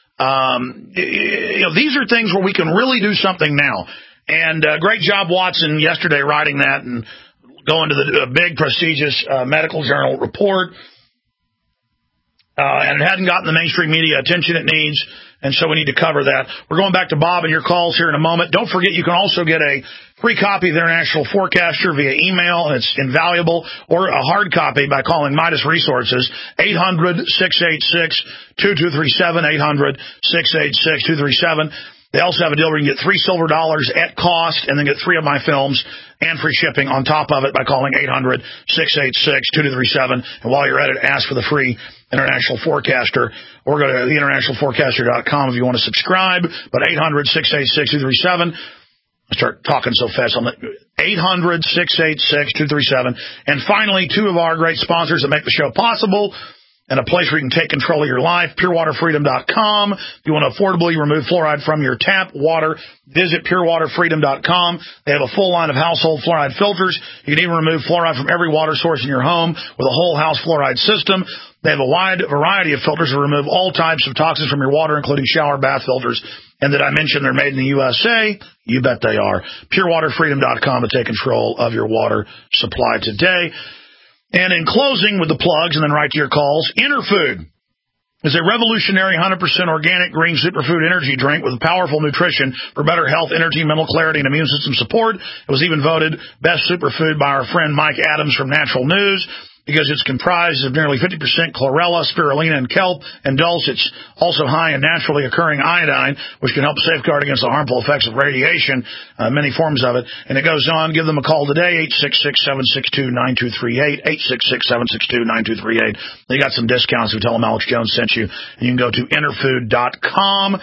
These are things where we can really do something now. And great job, Watson, yesterday writing that and going to the big, prestigious medical journal report. And it hadn't gotten the mainstream media attention it needs, and so we need to cover that. We're going back to Bob and your calls here in a moment. Don't forget you can also get a free copy of the International Forecaster via email, and it's invaluable, or a hard copy by calling Midas Resources, 800-686-2237, 800-686-2237. They also have a deal where you can get $3 silver at cost and then get 3 of my films and free shipping on top of it by calling 800-686-2237. And while you're at it, ask for the free International Forecaster, or go to theinternationalforecaster.com if you want to subscribe. But 800-686-2237. I start talking so fast. 800-686-2237. And finally, 2 of our great sponsors that make the show possible, and a place where you can take control of your life, purewaterfreedom.com. If you want to affordably remove fluoride from your tap water, visit purewaterfreedom.com. They have a full line of household fluoride filters. You can even remove fluoride from every water source in your home with a whole house fluoride system. They have a wide variety of filters to remove all types of toxins from your water, including shower, bath filters. And did I mention they're made in the USA? You bet they are. purewaterfreedom.com to take control of your water supply today. And in closing with the plugs and then right to your calls, Interfood is a revolutionary 100% organic green superfood energy drink with powerful nutrition for better health, energy, mental clarity, and immune system support. It was even voted best superfood by our friend Mike Adams from Natural News, because it's comprised of nearly 50% chlorella, spirulina, and kelp and dulse. It's also high in naturally occurring iodine, which can help safeguard against the harmful effects of radiation, many forms of it. And it goes on. Give them a call today, 866-762-9238, 866-762-9238. They got some discounts. So tell them Alex Jones sent you. And you can go to enerfood.com,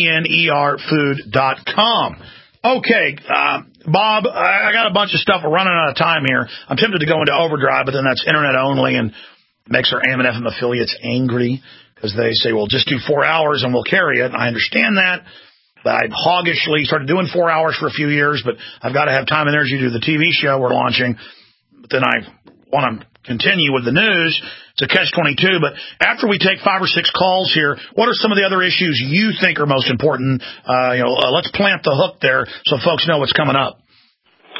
enerfood.com. Okay, Bob, I got a bunch of stuff. We're running out of time here. I'm tempted to go into overdrive, but then that's internet only and makes our AM and FM affiliates angry because they say, well, just do 4 hours and we'll carry it. And I understand that, but I hoggishly started doing 4 hours for a few years, but I've got to have time and energy to do the TV show we're launching. But then I want to continue with the news. It's a catch-22, but after we take 5 or 6 calls here, what are some of the other issues you think are most important? Let's plant the hook there so folks know what's coming up.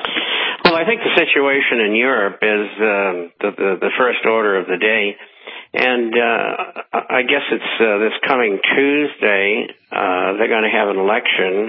Well, I think the situation in Europe is the first order of the day And I guess it's this coming Tuesday, they're going to have an election,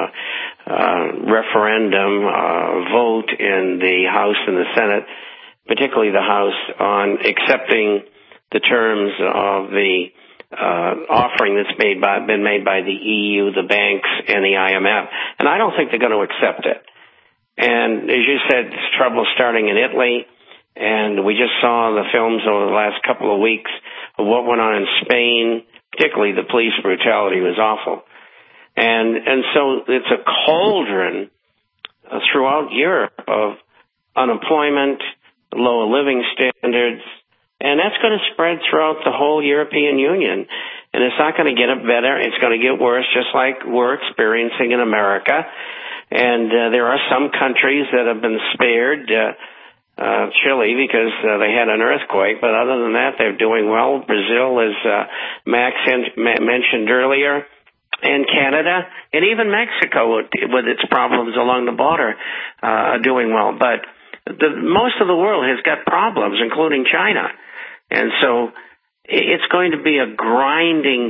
referendum, vote in the House and the Senate, particularly the House, on accepting the terms of the offering that's been made by the EU, the banks, and the IMF. And I don't think they're going to accept it. And as you said, there's trouble starting in Italy. And we just saw the films over the last couple of weeks of what went on in Spain, particularly the police brutality was awful. And so it's a cauldron throughout Europe of unemployment, lower living standards, and that's going to spread throughout the whole European Union. And it's not going to get better. It's going to get worse, just like we're experiencing in America. And there are some countries that have been spared, Chile, because they had an earthquake, but other than that, they're doing well. Brazil, as Max mentioned earlier, and Canada, and even Mexico, with its problems along the border, are doing well. But most of the world has got problems, including China. And so it's going to be a grinding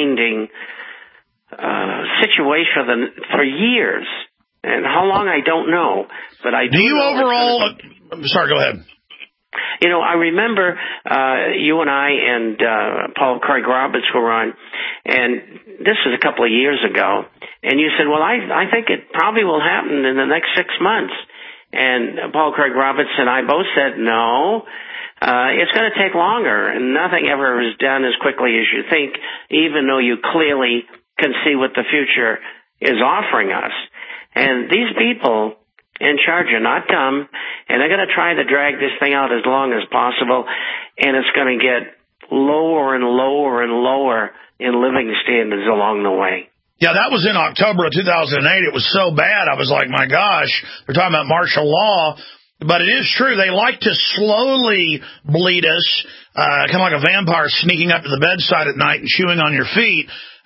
situation for years. And how long, I don't know. But I do you overall... Sorry, go ahead. You know, I remember you and I and Paul Craig Roberts were on, and this was a couple of years ago, and you said, well, I think it probably will happen in the next 6 months. And Paul Craig Roberts and I both said, no, it's going to take longer, and nothing ever is done as quickly as you think, even though you clearly can see what the future is offering us. And these people in charge are not dumb, and they're going to try to drag this thing out as long as possible, and it's going to get lower and lower and lower in living standards along the way. Yeah, that was in October of 2008. It was so bad, I was like, my gosh, they're talking about martial law. But it is true, they like to slowly bleed us, kind of like a vampire sneaking up to the bedside at night and chewing on your feet.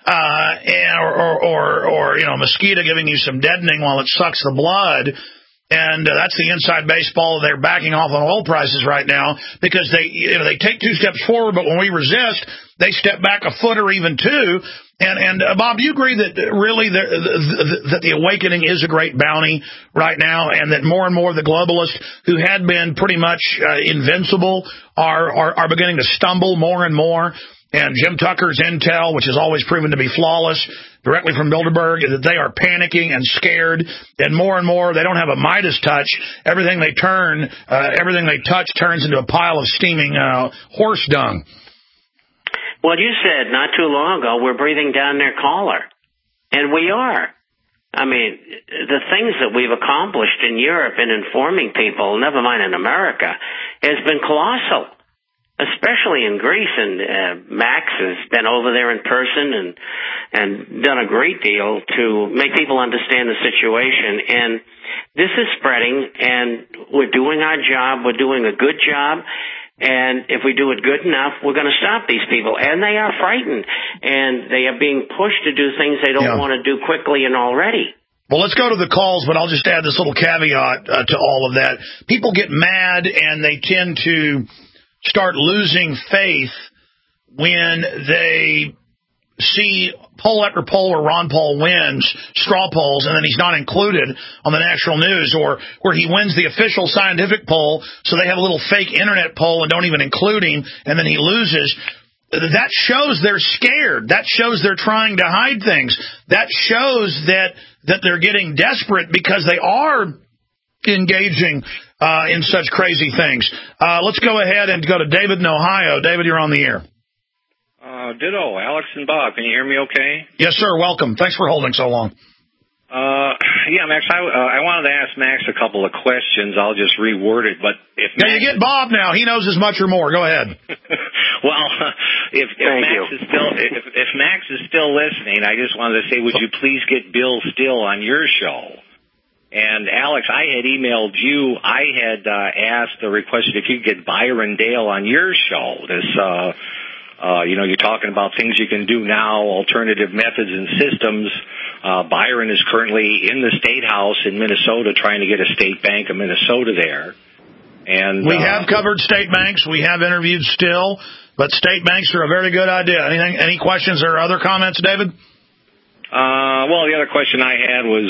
Or you know, a mosquito giving you some deadening while it sucks the blood. And that's the inside baseball. They're backing off on oil prices right now because they take 2 steps forward, but when we resist, they step back a foot or even 2. And Bob, do you agree that really that the awakening is a great bounty right now, and that more and more of the globalists who had been pretty much invincible are beginning to stumble more and more? And Jim Tucker's intel, which has always proven to be flawless, directly from Bilderberg, is that they are panicking and scared, and more, they don't have a Midas touch. Everything they touch turns into a pile of steaming horse dung. Well, you said not too long ago we're breathing down their collar, and we are. I mean, the things that we've accomplished in Europe in informing people, never mind in America, has been colossal. Especially in Greece, and Max has been over there in person and done a great deal to make people understand the situation. And this is spreading, and we're doing our job. We're doing a good job. And if we do it good enough, we're going to stop these people. And they are frightened, and they are being pushed to do things they don't want to do quickly and already. Well, let's go to the calls, but I'll just add this little caveat to all of that. People get mad, and they tend to start losing faith when they see poll after poll where Ron Paul wins, straw polls, and then he's not included on the national news, or where he wins the official scientific poll, so they have a little fake internet poll and don't even include him, and then he loses. That shows they're scared. That shows they're trying to hide things. That shows that they're getting desperate because they are engaging in such crazy things. Let's go ahead and go to David in Ohio. David, you're on the air. Ditto, Alex and Bob. Can you hear me okay? Yes, sir. Welcome. Thanks for holding so long. Yeah, Max, I wanted to ask Max a couple of questions. I'll just reword it. But if now you get Bob now. He knows as much or more. Go ahead. Well, if Max is still listening, I just wanted to say, would you please get Bill Still on your show? And, Alex, I had emailed you. I had asked or requested if you could get Byron Dale on your show. This, you're talking about things you can do now, alternative methods and systems. Byron is currently in the State House in Minnesota trying to get a state bank of Minnesota there. And we have covered state banks. We have interviewed still, but state banks are a very good idea. Any questions or other comments, David? Well, the other question I had was,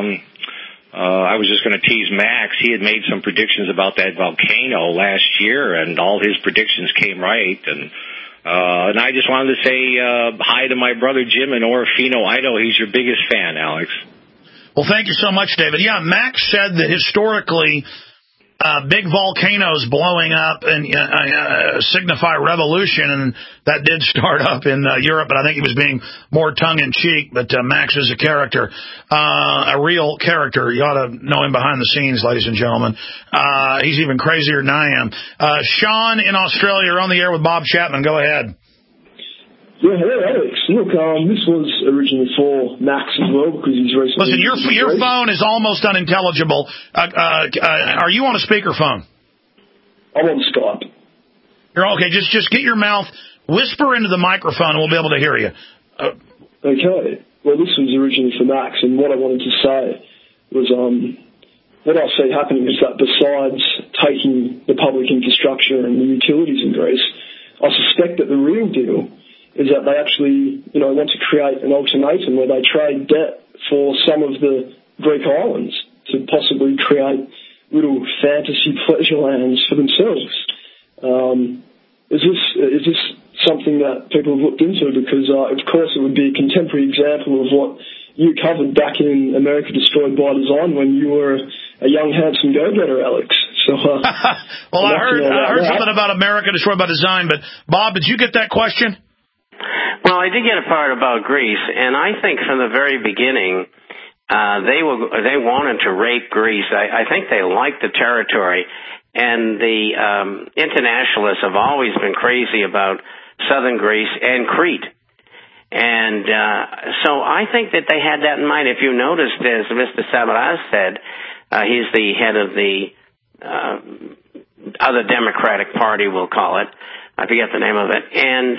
I was just going to tease Max. He had made some predictions about that volcano last year, and all his predictions came right. And I just wanted to say hi to my brother Jim in Orofino, Idaho. He's your biggest fan, Alex. Well, thank you so much, David. Yeah, Max said that historically big volcanoes blowing up and signify revolution, and that did start up in Europe, but I think he was being more tongue-in-cheek. But Max is a character, a real character. You ought to know him behind the scenes, ladies and gentlemen. He's even crazier than I am. Sean in Australia, you're on the air with Bob Chapman. Go ahead. Yeah, hello, Alex. Look, this was originally for Max as well, because he's recently... Listen, your phone is almost unintelligible. Are you on a speakerphone? I'm on Skype. You're okay. Just get your mouth, whisper into the microphone, and we'll be able to hear you. Okay. Well, this was originally for Max, and what I wanted to say was, what I see happening is that besides taking the public infrastructure and the utilities in Greece, I suspect that the real deal is that they actually, want to create an ultimatum where they trade debt for some of the Greek islands to possibly create little fantasy pleasure lands for themselves. Is this something that people have looked into? Because, of course, it would be a contemporary example of what you covered back in America Destroyed by Design when you were a young, handsome go-getter, Alex. So, well, I heard something about America Destroyed by Design, but, Bob, did you get that question? Well, I did get a part about Greece, and I think from the very beginning, they wanted to rape Greece. I think they liked the territory, and the internationalists have always been crazy about southern Greece and Crete. And so I think that they had that in mind. If you noticed, as Mr. Samaras said, he's the head of the other Democratic Party, we'll call it. I forget the name of it. And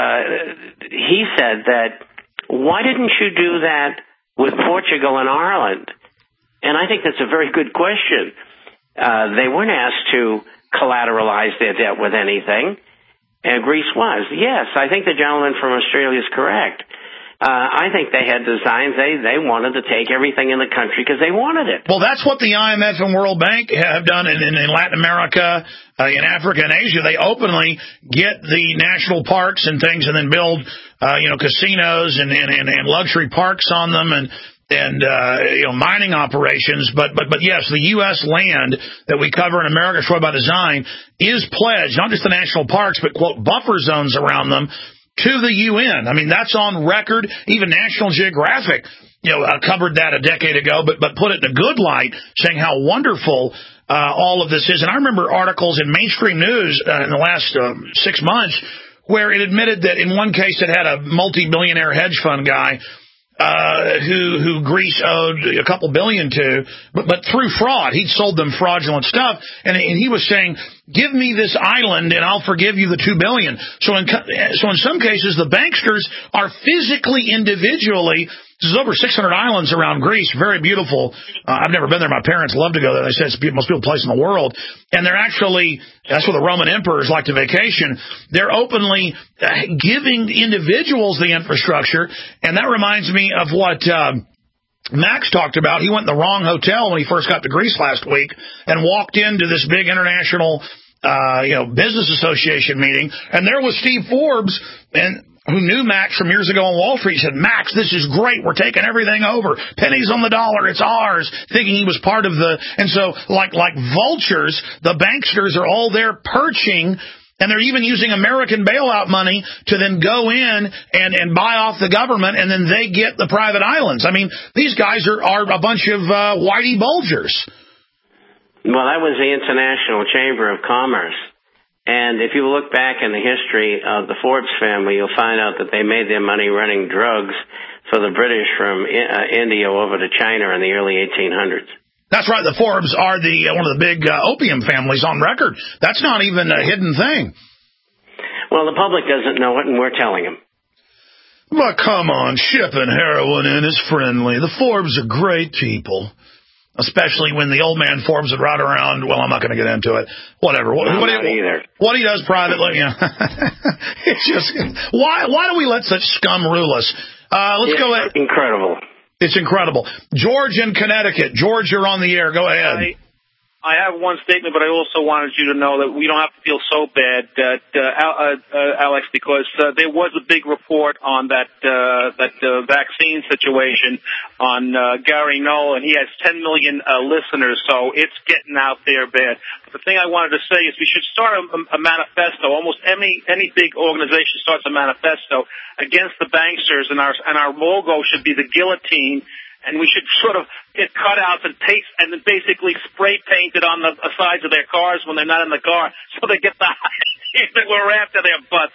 he said that, why didn't you do that with Portugal and Ireland? And I think that's a very good question. They weren't asked to collateralize their debt with anything, and Greece was. Yes, I think the gentleman from Australia is correct. I think they had designs. They wanted to take everything in the country because they wanted it. Well, that's what the IMF and World Bank have done in Latin America, in Africa and Asia. They openly get the national parks and things and then build, casinos and luxury parks on them and mining operations. But yes, the U.S. land that we cover in America Destroyed by Design is pledged, not just the national parks, but, quote, buffer zones around them, to the UN. I mean, that's on record. Even National Geographic, covered that a decade ago, but put it in a good light, saying how wonderful all of this is. And I remember articles in mainstream news in the last 6 months where it admitted that in one case it had a multi-billionaire hedge fund guy who Greece owed a couple billion to, but through fraud. He'd sold them fraudulent stuff, and he was saying, give me this island and I'll forgive you the $2 billion. So in some cases, the banksters are physically, individually, there's over 600 islands around Greece, very beautiful. I've never been there. My parents love to go there. They say it's the most beautiful place in the world. And they're actually, that's where the Roman emperors like to vacation. They're openly giving individuals the infrastructure. And that reminds me of what Max talked about. He went in the wrong hotel when he first got to Greece last week and walked into this big international business association meeting. And there was Steve Forbes, who knew Max from years ago on Wall Street. He said, Max, this is great. We're taking everything over. Pennies on the dollar. It's ours. Thinking he was part of and so like vultures, the banksters are all there perching, and they're even using American bailout money to then go in and buy off the government, and then they get the private islands. I mean, these guys are a bunch of whitey bulgers. Well, that was the International Chamber of Commerce. And if you look back in the history of the Forbes family, you'll find out that they made their money running drugs for the British from India over to China in the early 1800s. That's right. The Forbes are one of the big opium families on record. That's not even a hidden thing. Well, the public doesn't know it, and we're telling them. But come on, shipping heroin in is friendly. The Forbes are great people. especially when the old man forms it right around. Well, I'm not going to get into it. Whatever. What he does privately, it's just why do we let such scum rule us? Let's go ahead. Incredible. It's incredible. George in Connecticut. George, you're on the air. Go ahead. I have one statement, but I also wanted you to know that we don't have to feel so bad, Alex, because there was a big report on that vaccine situation on Gary Knoll, and he has 10 million listeners, so it's getting out there bad. But the thing I wanted to say is we should start a manifesto. Almost any big organization starts a manifesto against the banksters, and our logo should be the guillotine. And we should sort of get cutouts and paste and then basically spray paint it on the sides of their cars when they're not in the car, so they get the idea that we're after their butts.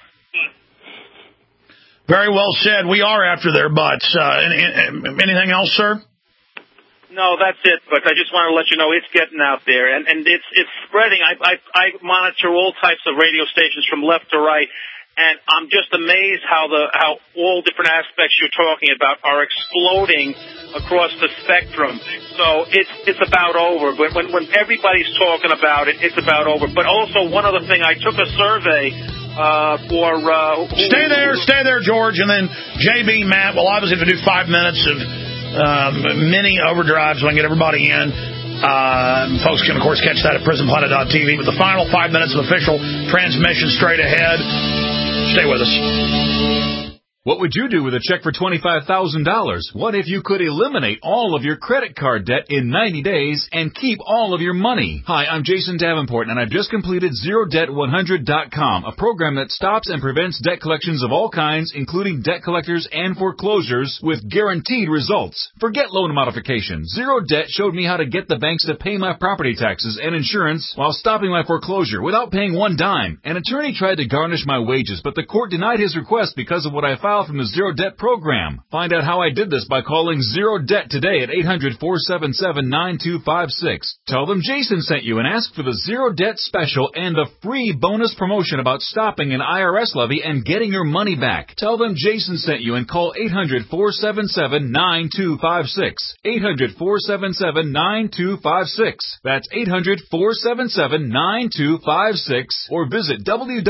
Very well said. We are after their butts. Anything else, sir? No, that's it. But I just want to let you know it's getting out there, and it's spreading. I monitor all types of radio stations from left to right. And I'm just amazed how all different aspects you're talking about are exploding across the spectrum. So it's about over. But when everybody's talking about it, it's about over. But also one other thing, I took a survey for. Stay there, George, and then JB, Matt. Well, obviously, if we do 5 minutes of mini overdrives, so I can get everybody in. Folks can, of course, catch that at prisonplanet.tv. But the final 5 minutes of official transmission straight ahead. Stay with us. What would you do with a check for $25,000? What if you could eliminate all of your credit card debt in 90 days and keep all of your money? Hi, I'm Jason Davenport, and I've just completed ZeroDebt100.com, a program that stops and prevents debt collections of all kinds, including debt collectors and foreclosures, with guaranteed results. Forget loan modification. Zero Debt showed me how to get the banks to pay my property taxes and insurance while stopping my foreclosure without paying one dime. An attorney tried to garnish my wages, but the court denied his request because of what I filed from the Zero Debt program. Find out how I did this by calling Zero Debt today at 800-477-9256. Tell them Jason sent you and ask for the Zero Debt special and the free bonus promotion about stopping an IRS levy and getting your money back. Tell them Jason sent you and call 800-477-9256. 800-477-9256. That's 800-477-9256 or visit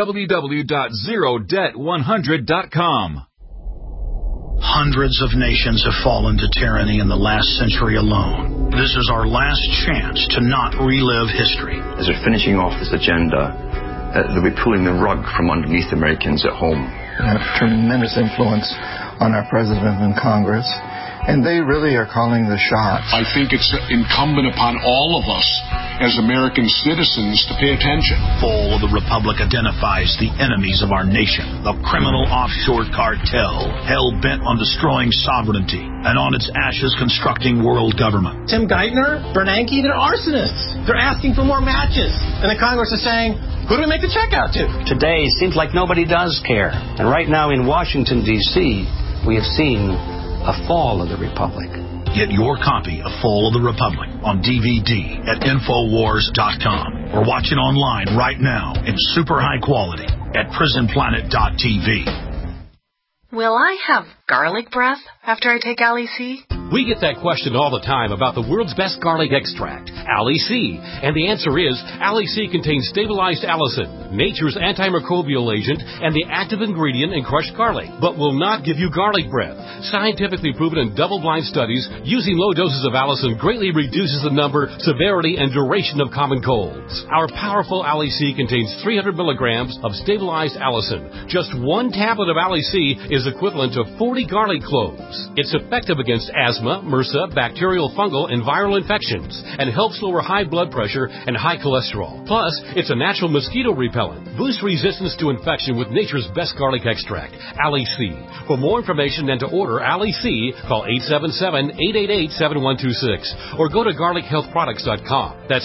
www.zerodebt100.com. Hundreds of nations have fallen to tyranny in the last century alone. This is our last chance to not relive history. As we're finishing off this agenda, they'll be pulling the rug from underneath Americans at home. They have tremendous influence on our president and Congress, and they really are calling the shots. I think it's incumbent upon all of us as American citizens to pay attention. Fall of the Republic identifies the enemies of our nation, the criminal offshore cartel, hell-bent on destroying sovereignty, and on its ashes constructing world government. Tim Geithner, Bernanke, they're arsonists. They're asking for more matches. And the Congress is saying, who do we make the check out to? Today, it seems like nobody does care. And right now in Washington, D.C., we have seen a fall of the Republic. Get your copy of Fall of the Republic on DVD at Infowars.com or watch it online right now in super high quality at PrisonPlanet.tv. Will I have garlic breath after I take Ali-C? We get that question all the time about the world's best garlic extract, Ali-C. And the answer is, Ali-C contains stabilized allicin, nature's antimicrobial agent, and the active ingredient in crushed garlic, but will not give you garlic breath. Scientifically proven in double-blind studies, using low doses of allicin greatly reduces the number, severity, and duration of common colds. Our powerful Ali-C contains 300 milligrams of stabilized allicin. Just one tablet of Ali-C is equivalent to 40 garlic cloves. It's effective against asthma, MRSA, bacterial, fungal, and viral infections, and helps lower high blood pressure and high cholesterol. Plus, it's a natural mosquito repellent. Boost resistance to infection with nature's best garlic extract, Ali-C. For more information and to order Ali-C, call 877-888-7126 or go to garlichealthproducts.com. That's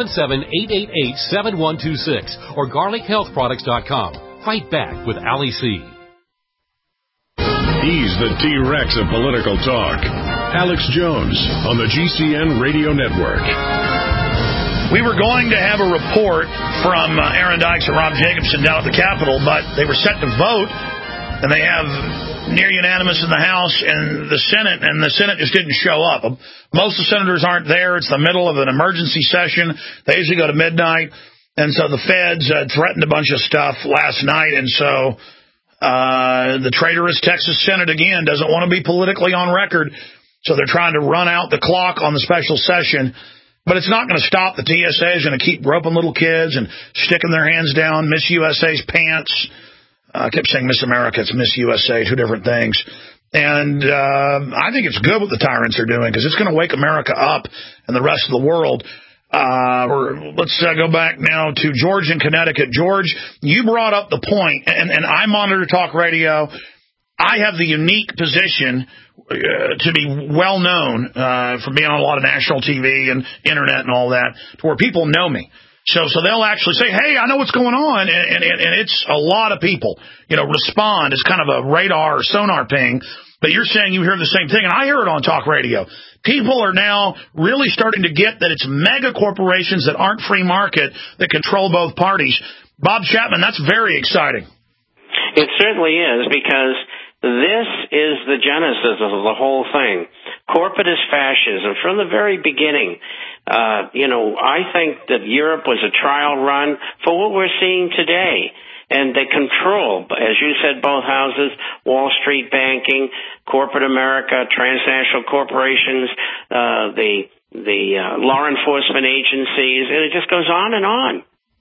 877-888-7126 or garlichealthproducts.com. Fight back with Ali-C. He's the T-Rex of political talk. Alex Jones on the GCN Radio Network. We were going to have a report from Aaron Dykes and Rob Jacobson down at the Capitol, but they were set to vote, and they have near unanimous in the House and the Senate just didn't show up. Most of the senators aren't there. It's the middle of an emergency session. They usually go to midnight. And so the feds threatened a bunch of stuff last night. And so the traitorous Texas Senate, again, doesn't want to be politically on record. So they're trying to run out the clock on the special session. But it's not going to stop. The TSA is going to keep groping little kids and sticking their hands down Miss USA's pants. I kept saying Miss America. It's Miss USA, two different things. And I think it's good what the tyrants are doing because it's going to wake America up and the rest of the world. Let's go back now to George in Connecticut. George, you brought up the point, and I monitor talk radio. I have the unique position to be well known for being on a lot of national TV and internet and all that, to where people know me. So they'll actually say, hey, I know what's going on, and it's a lot of people, respond. It's kind of a radar or sonar ping, but you're saying you hear the same thing, and I hear it on talk radio. People are now really starting to get that it's mega corporations that aren't free market that control both parties. Bob Chapman, that's very exciting. It certainly is, because this is the genesis of the whole thing. Corporatist fascism from the very beginning. I think that Europe was a trial run for what we're seeing today. And they control, as you said, both houses, Wall Street banking, corporate America, transnational corporations, the law enforcement agencies, and it just goes on and on.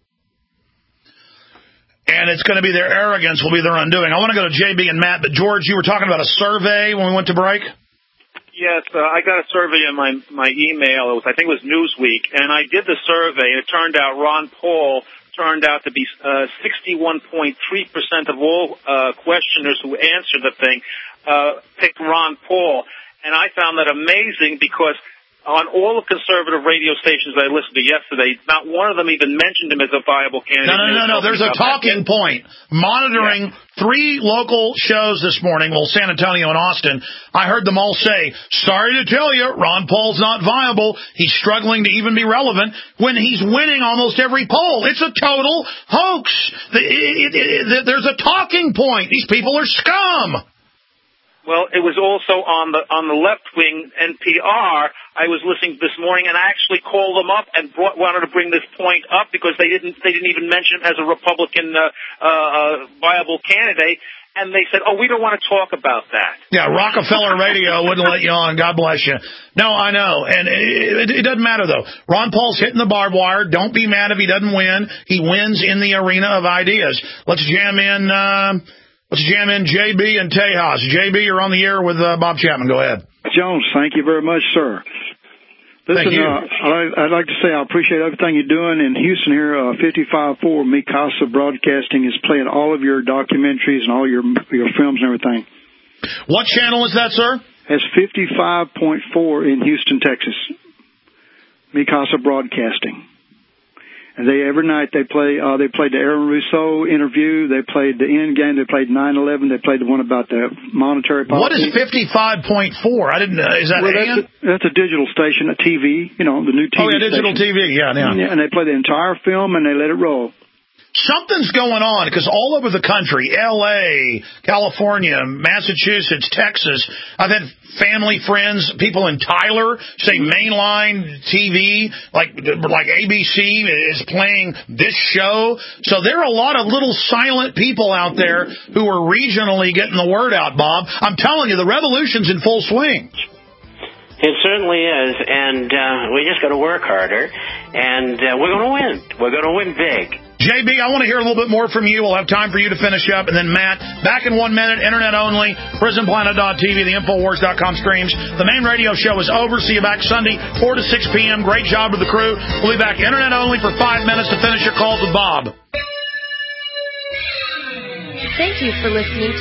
And it's going to be their arrogance will be their undoing. I want to go to JB and Matt, but George, you were talking about a survey when we went to break? Yes, I got a survey in my email. I think it was Newsweek, and I did the survey, and it turned out Ron Paul turned out to be 61.3% of all questioners who answered the thing picked Ron Paul. And I found that amazing because on all the conservative radio stations I listened to yesterday, not one of them even mentioned him as a viable candidate. No. There's a talking point. Monitoring 3 local shows this morning, San Antonio and Austin, I heard them all say, sorry to tell you, Ron Paul's not viable. He's struggling to even be relevant when he's winning almost every poll. It's a total hoax. There's a talking point. These people are scum. Well, it was also on the left-wing NPR. I was listening this morning, and I actually called them up and wanted to bring this point up because they didn't even mention him as a Republican viable candidate. And they said, we don't want to talk about that. Yeah, Rockefeller Radio wouldn't let you on. God bless you. No, I know. And it doesn't matter, though. Ron Paul's hitting the barbed wire. Don't be mad if he doesn't win. He wins in the arena of ideas. Let's jam in JB and Tejas. JB, you're on the air with Bob Chapman. Go ahead. Jones, thank you very much, sir. Listen, thank you. I'd like to say I appreciate everything you're doing in Houston here. 55.4 Mikasa Broadcasting is playing all of your documentaries and all your films and everything. What channel is that, sir? It's 55.4 in Houston, Texas. Mikasa Broadcasting. And every night they played the Aaron Rousseau interview, they played the End Game, they played 9/11, they played the one about the monetary policy. What is 55.4? I didn't know. Is that AM? That's a digital station, a TV, the new TV station. Digital TV, yeah. And they play the entire film and they let it roll. Something's going on because all over the country, L.A., California, Massachusetts, Texas, I've had family, friends, people in Tyler say mainline TV, like ABC is playing this show. So there are a lot of little silent people out there who are regionally getting the word out, Bob. I'm telling you, the revolution's in full swing. It certainly is, and we just got to work harder, and we're going to win. We're going to win big. JB, I want to hear a little bit more from you. We'll have time for you to finish up. And then Matt, back in 1 minute, internet only, prisonplanet.tv, the Infowars.com streams. The main radio show is over. See you back Sunday, 4 to 6 p.m. Great job with the crew. We'll be back internet only for 5 minutes to finish your calls with Bob. Thank you for listening to